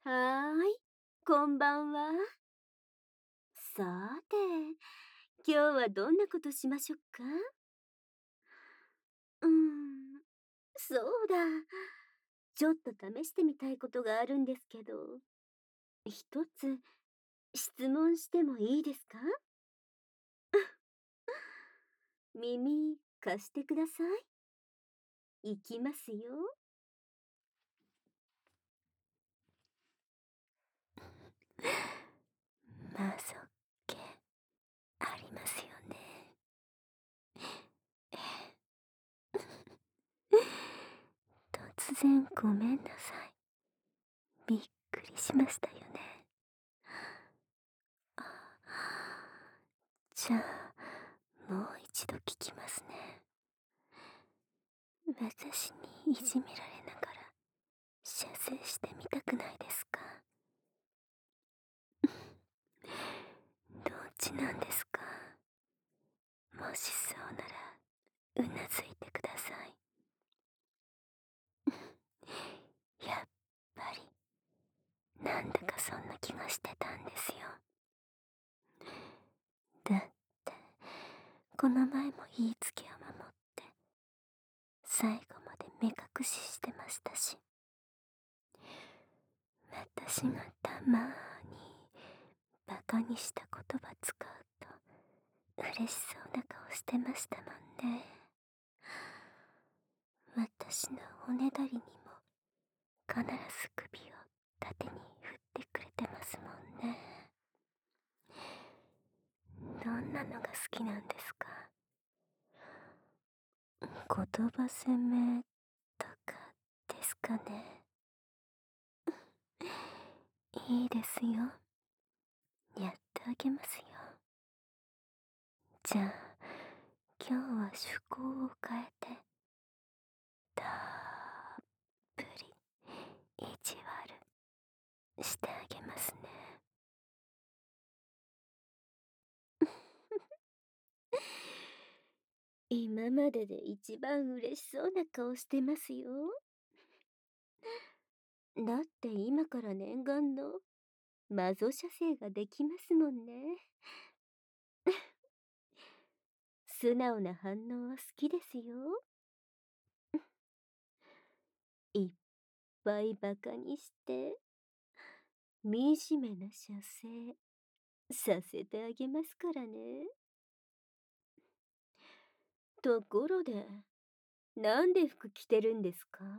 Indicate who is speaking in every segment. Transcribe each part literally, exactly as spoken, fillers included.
Speaker 1: はーい、こんばんは。さて、今日はどんなことしましょうか？うーん、そうだ。ちょっと試してみたいことがあるんですけど、一つ質問してもいいですか？耳貸してください。いきますよ。まそっけありますよね。突然ごめんなさい。びっくりしましたよね。じゃあ、もう一度聞きますね。私にいじめられながら射精してみたくないですか？どっちなんですか？もしそうならうなずいてください。やっぱりなんだかそんな気がしてたんですよ。だってこの前も言いつけを守って最後まで目隠ししてましたし、私がたまーにバカにした言葉使うと嬉しそうな顔してましたもんね。私のおねだりにも必ず首を縦に振ってくれてますもんね。どんなのが好きなんですか？言葉攻めとかですかね。いいですよ。やってあげますよ。じゃあ今日は趣向を変えてたっぷり意地悪してあげますね。今までで一番嬉しそうな顔してますよ。だって今から念願のマゾ射精ができますもんね。素直な反応は好きですよ。いっぱいバカにして惨めな射精させてあげますからね。ところで、なんで服着てるんですか？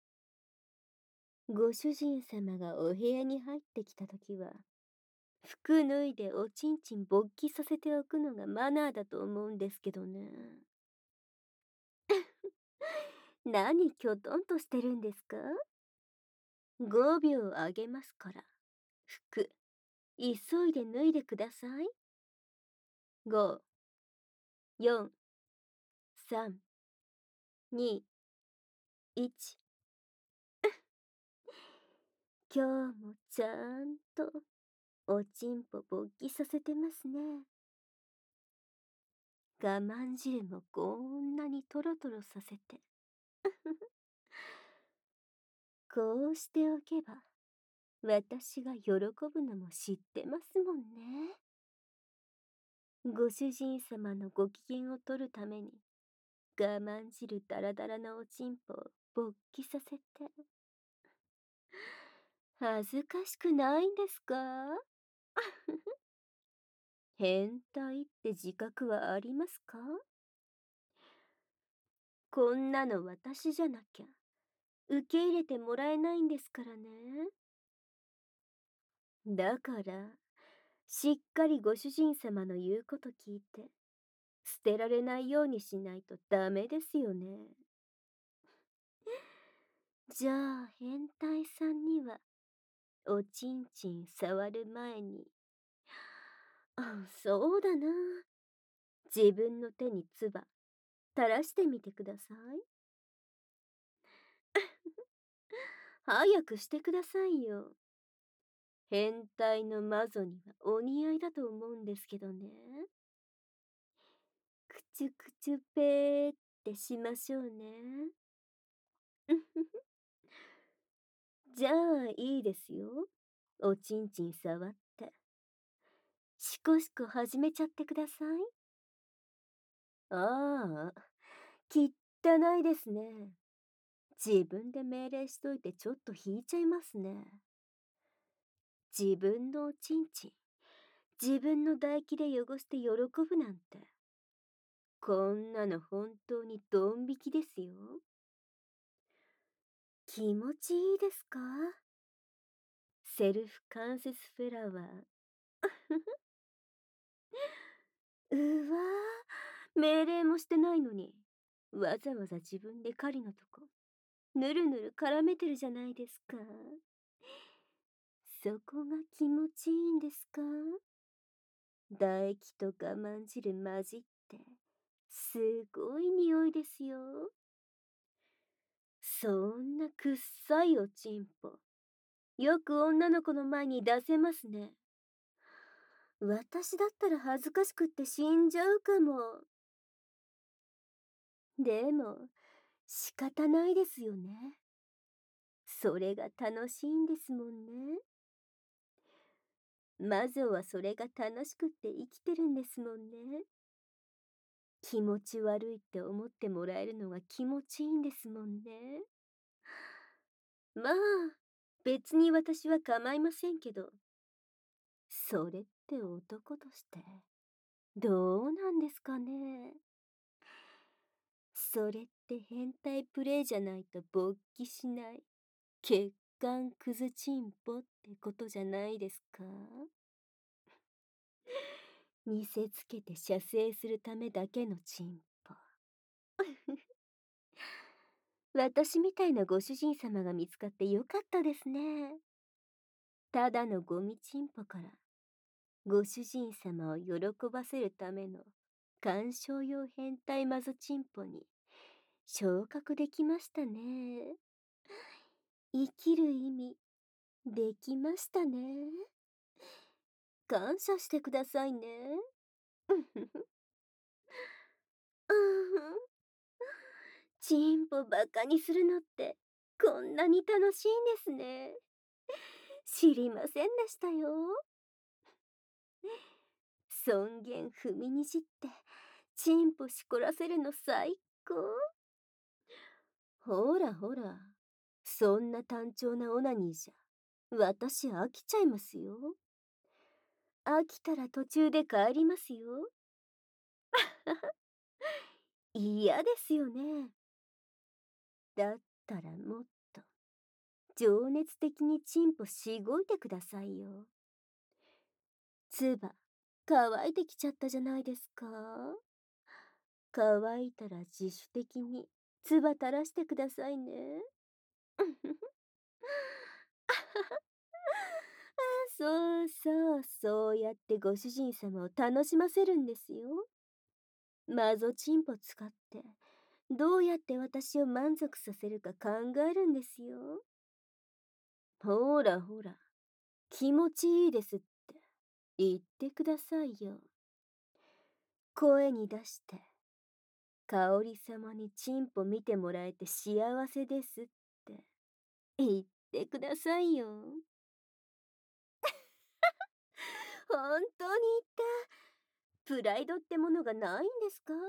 Speaker 1: ご主人様がお部屋に入ってきたときは、服脱いでおちんちん勃起させておくのがマナーだと思うんですけどね。何きょとんとしてるんですか？ごびょうあげますから、服、急いで脱いでください。ご、よん、さん、に、いち。今日もちゃんとおちんぽ勃起させてますね。我慢汁もこんなにトロトロさせて。こうしておけば、私が喜ぶのも知ってますもんね。ご主人様のご機嫌を取るために、我慢汁ダラダラなおちんぽを勃起させて。恥ずかしくないんですか？変態って自覚はありますか？こんなの私じゃなきゃ受け入れてもらえないんですからね。だから、しっかりご主人様の言うこと聞いて、捨てられないようにしないとダメですよね。じゃあ、変態さんには、おちんちん触る前に、あ、そうだな。自分の手に唾、垂らしてみてください。早くしてくださいよ。変態のマゾにはお似合いだと思うんですけどね。くちゅくちゅぺーってしましょうね。じゃあいいですよ。 おちんちん触って、しこしこ始めちゃってください。ああ、汚いですね。自分で命令しといてちょっと引いちゃいますね。自分のおちんちん、自分の唾液で汚して喜ぶなんて。こんなの本当にドン引きですよ。気持ちいいですか？セルフ関節フェラワー。うわぁ、命令もしてないのに、わざわざ自分で狩りのとこ、ぬるぬる絡めてるじゃないですか。そこが気持ちいいんですか？唾液と我慢汁混じって、すごい匂いですよ。そんなくっさいおちんぽ、よく女の子の前に出せますね。私だったら恥ずかしくって死んじゃうかも。でも、仕方ないですよね。それが楽しいんですもんね。魔女はそれが楽しくって生きてるんですもんね。気持ち悪いって思ってもらえるのが気持ちいいんですもんね。まあ、別に私は構いませんけど、それって男として、どうなんですかね。それって変態プレイじゃないと勃起しない、血管クズチンポってことじゃないですか？見せつけて射精するためだけのチンポ。私みたいなご主人様が見つかってよかったですね。ただのゴミチンポから、ご主人様を喜ばせるための鑑賞用変態マゾチンポに昇格できましたね。生きる意味、できましたね。感謝してくださいね。うんふふ。チンポバカにするのってこんなに楽しいんですね。知りませんでしたよ。尊厳踏みにじってチンポしこらせるの最高。ほらほら、そんな単調なオナニーじゃ私飽きちゃいますよ。飽きたら途中で帰りますよ。嫌ですよね。だったらもっと情熱的にチンポしごいてくださいよ。つば乾いてきちゃったじゃないですか。乾いたら自主的につば垂らしてくださいね。そうそう、そうやってご主人様を楽しませるんですよ。マゾチンポ使って、どうやって私を満足させるか考えるんですよ。ほらほら、気持ちいいですって言ってくださいよ。声に出して、香織様にチンポ見てもらえて幸せですって言ってくださいよ。本当に言った。プライドってものがないんですか？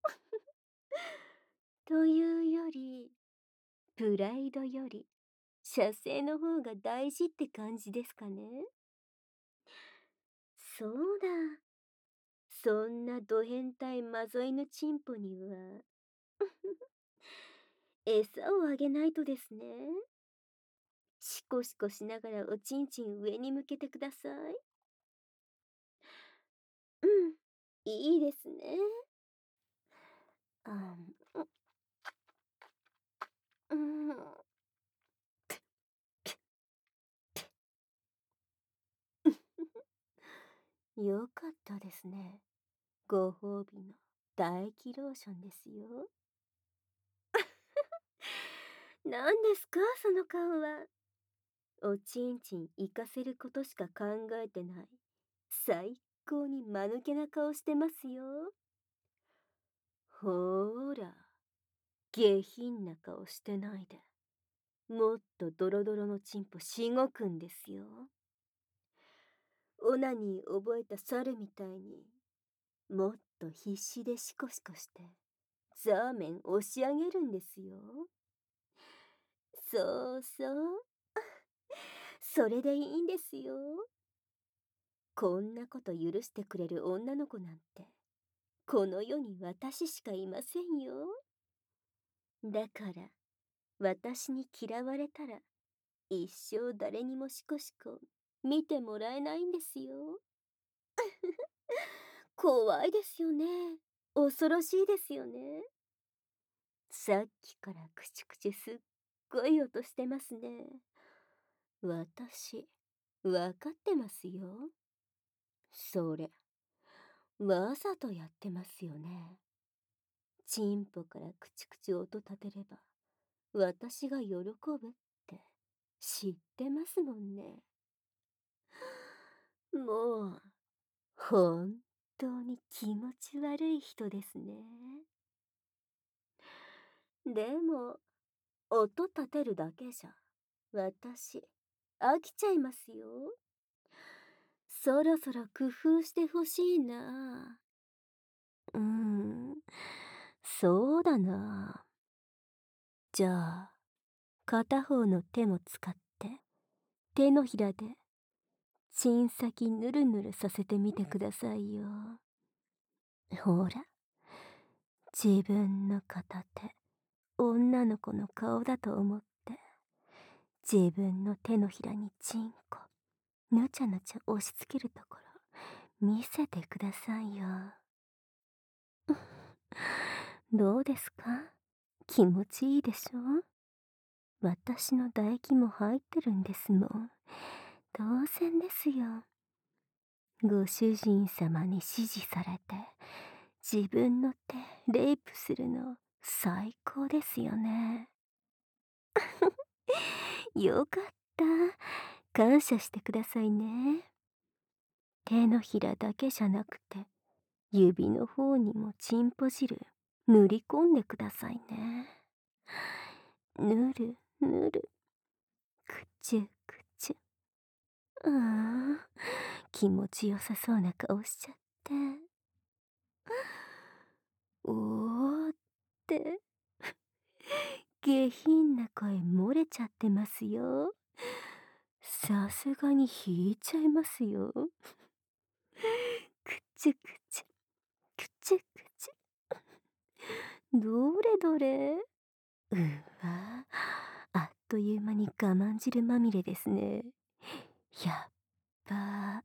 Speaker 1: というより、プライドより、射精の方が大事って感じですかね。そうだ。そんなド変態マゾイのチンポには、餌をあげないとですね。シコシコしながらおちんちん上に向けてください。うん、いいですね。あ、うん、よかったですね。ご褒美の唾液ローションですよ。何ですかその顔は。おちんちん行かせることしか考えてない。最高に間抜けな顔してますよ。ほーら、下品な顔してないで。もっとドロドロのチンポしごくんですよ。 オナニー覚えた猿みたいに、もっと必死でシコシコして、ザーメン押し上げるんですよ。そうそう。それでいいんですよ。こんなこと許してくれる女の子なんて、この世に私しかいませんよ。だから、私に嫌われたら、一生誰にもシコシコ見てもらえないんですよ。怖いですよね。恐ろしいですよね。さっきからクチクチすっごい音してますね。私、わかってますよ。それ、わざとやってますよね。チンポからクチクチ音立てれば、私が喜ぶって知ってますもんね。もう、本当に気持ち悪い人ですね。でも、音立てるだけじゃ、私、飽きちゃいますよ。そろそろ工夫してほしいな。うーん、そうだな。じゃあ、片方の手も使って、手のひらで、チン先ぬるぬるさせてみてくださいよ。ほら、自分の片手、女の子の顔だと思って、自分の手のひらにチンコ、ぬちゃぬちゃ押し付けるところ、見せてくださいよ。どうですか？気持ちいいでしょ？私の唾液も入ってるんですもん。当然ですよ。ご主人様に指示されて、自分の手、レイプするの、最高ですよね。よかった。感謝してくださいね。手のひらだけじゃなくて、指の方にもチンポ汁塗り込んでくださいね。ぬるぬる、くちゅくちゅ。ああ、気持ちよさそうな顔しちゃって。おーって、下品な声漏れちゃってますよ。さすがに引いちゃいますよ。くちゅくちゅ、くちゅくちゅ。どれどれ。うわ、あっという間に我慢汁まみれですね。やっば。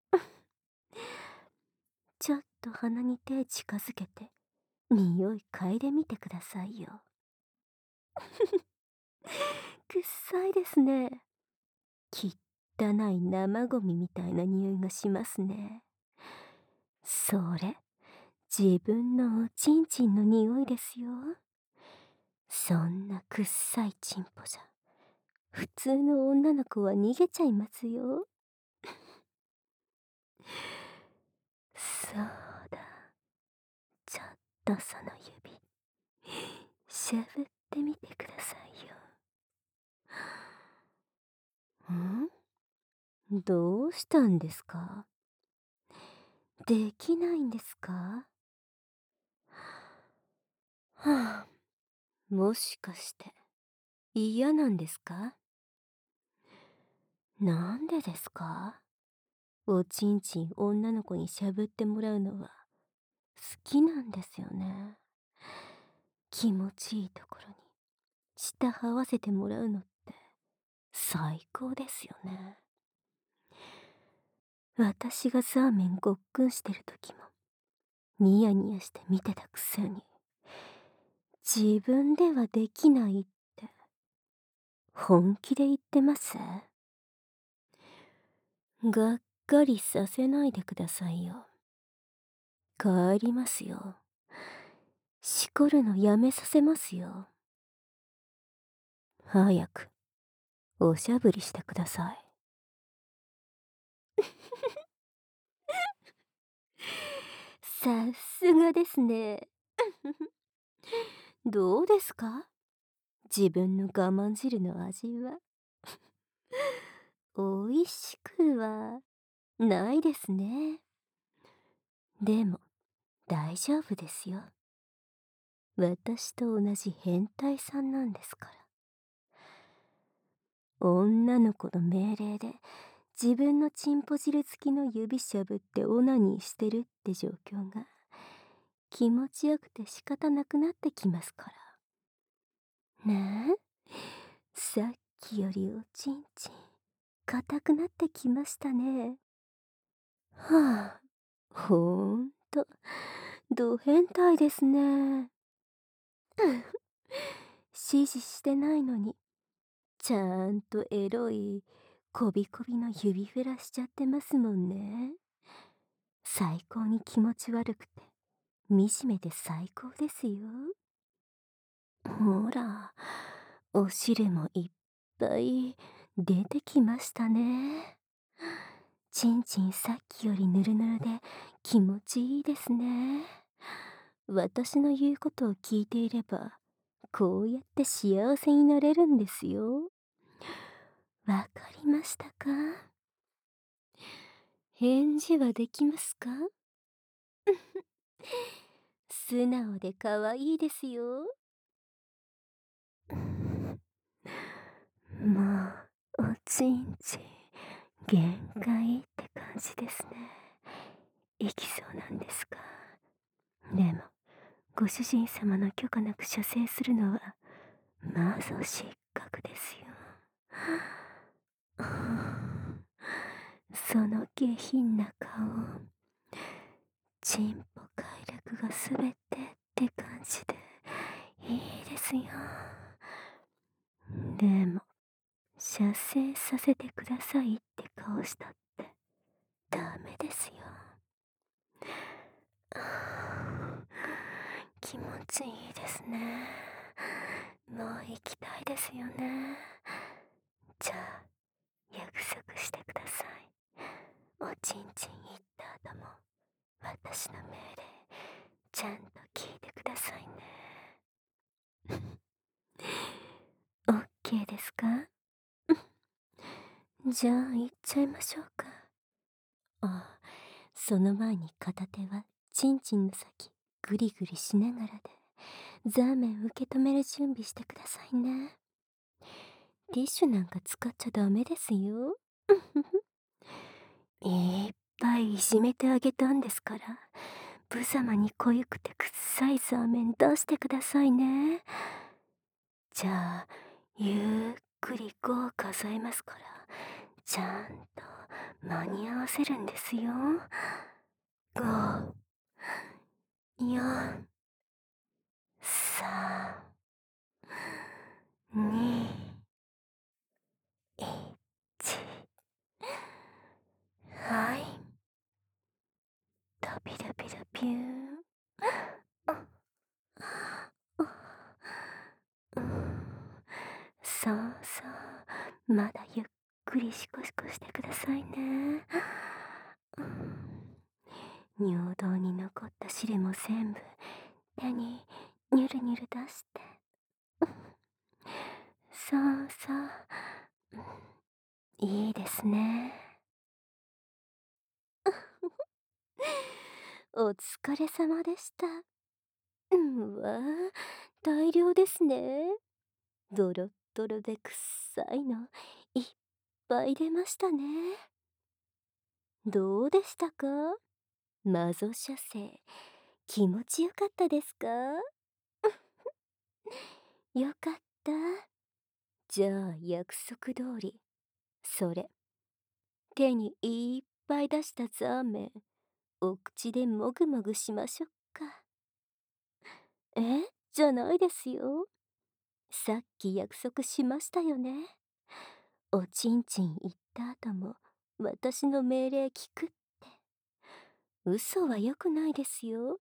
Speaker 1: ちょっと鼻に手近づけて、匂い嗅いでみてくださいよ。くっさいですね。汚い生ゴミみたいな匂いがしますね。それ、自分のおちんちんの匂いですよ。そんなくっさいちんぽじゃ、普通の女の子は逃げちゃいますよ。そうだ。ちょっとその指、しゃぶってみてくださいよ。ん？どうしたんですか？できないんですか？はあ、もしかして嫌なんですか？なんでですか？おちんちん女の子にしゃぶってもらうのは好きなんですよね。気持ちいいところに舌這わせてもらうのって最高ですよね。私がザーメンごっくんしてる時もニヤニヤして見てたくせに、自分ではできないって本気で言ってます？がっかりさせないでくださいよ。帰りますよ。しこるのやめさせますよ。早くおしゃぶりしてください。さすがですね。どうですか？自分の我慢汁の味は。おいしくはないですね。でも、大丈夫ですよ。私と同じ変態さんなんですから。女の子の命令で、自分のチンポ汁付きの指しゃぶってオナニーしてるって状況が、気持ちよくて仕方なくなってきますから。ねえ、さっきよりおちんちん、硬くなってきましたね。はあ、ほんと、ド変態ですね。指示してないのに、ちゃんとエロい、こびこびの指フェラしちゃってますもんね。最高に気持ち悪くて、惨めで最高ですよ。ほら、お汁もいっぱい出てきましたね。ちんちんさっきよりぬるぬるで気持ちいいですね。私の言うことを聞いていれば、こうやって幸せになれるんですよ。わかりましたか？返事はできますか？素直で可愛いですよ。もう、おちんちん、限界って感じですね。いきそうなんですか？でも、ご主人様の許可なく射精するのは、まず失格ですよ。その下品な顔、チンポ快楽がすべてって感じで、いいですよ。でも、射精させてくださいって顔したって、ダメですよ。気持ちいいですね。もう行きたいですよね。じゃあ、約束してください。おちんちん行った後も、私の命令、ちゃんと聞いてくださいね。オッケーですか？じゃあ、行っちゃいましょうか。ああ、その前に片手は、ちんちんの先、ぐりぐりしながらで、ザーメン受け止める準備してくださいね。ティッシュなんか使っちゃダメですよ。いっぱいいじめてあげたんですから、無様に濃ゆくてくっさいザーメン出してくださいね。じゃあ、ゆっくりごを数えますから、ちゃんと間に合わせるんですよ。ご、よん、さん、に、いち。はい。とびらびらぴゅーん。そうそう、まだゆっくりシコシコしてくださいね。尿道に残った汁も全部手にニュルニュル出して。そうそう、いいですね。お疲れ様でした。うんわ、大量ですね。ドロッドロでくっさいのいっぱい出ましたね。どうでしたか？マゾ射精、気持ちよかったですか？よかった。じゃあ約束通り、それ、手にいっぱい出したザーメン、お口でもぐもぐしましょっか。え、じゃないですよ。さっき約束しましたよね。おちんちん言った後も私の命令聞くって。嘘は良くないですよ。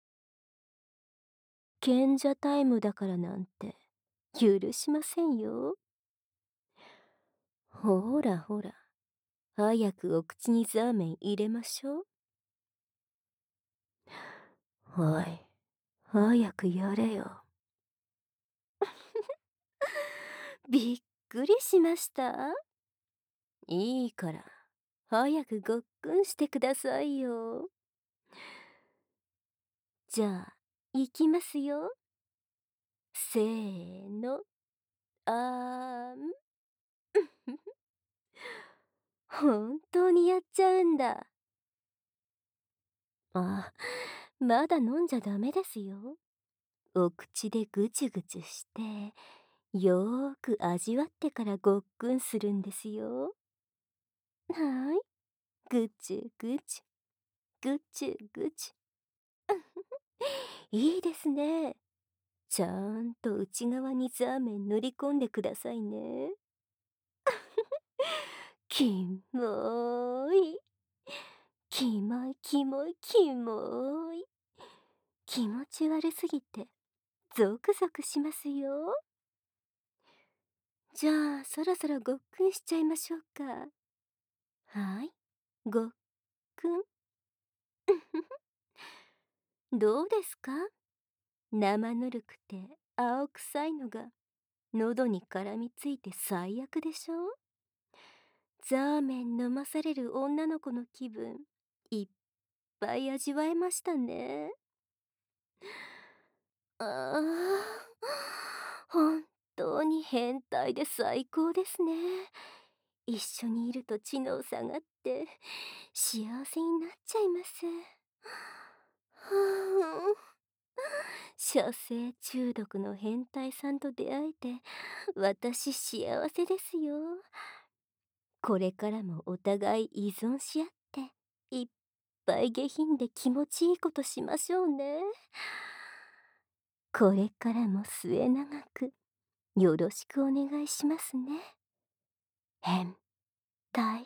Speaker 1: 賢者タイムだからなんて許しませんよ。ほらほら、早くお口にザーメン入れましょう。おい、早くやれよ。びっくりしました。いいから、 早くごっくんしてくださいよ。じゃあ、いきますよ。せーの、あーん。本当にやっちゃうんだ。あ、まだ飲んじゃダメですよ。お口でぐちゅぐちゅして、よーく味わってからごっくんするんですよ。はーい。ぐちゅぐちゅ、ぐちゅぐちゅ。いいですね。ちゃんと内側にザーメン塗り込んでくださいね。キモーい。キモいキモいキモい。気持ち悪すぎてゾクゾクしますよ。じゃあそろそろごっくんしちゃいましょうか。はい、ごっくん。どうですか？生ぬるくて青臭いのが喉に絡みついて最悪でしょ？ザーメン飲まされる女の子の気分いっぱい味わえましたね。ああ、本当に変態で最高ですね。一緒にいると知能下がって幸せになっちゃいます。はあ、射精中毒の変態さんと出会えて私幸せですよ。これからもお互い依存し合っていっぱい下品で気持ちいいことしましょうね。これからも末永くよろしくお願いしますね。変態。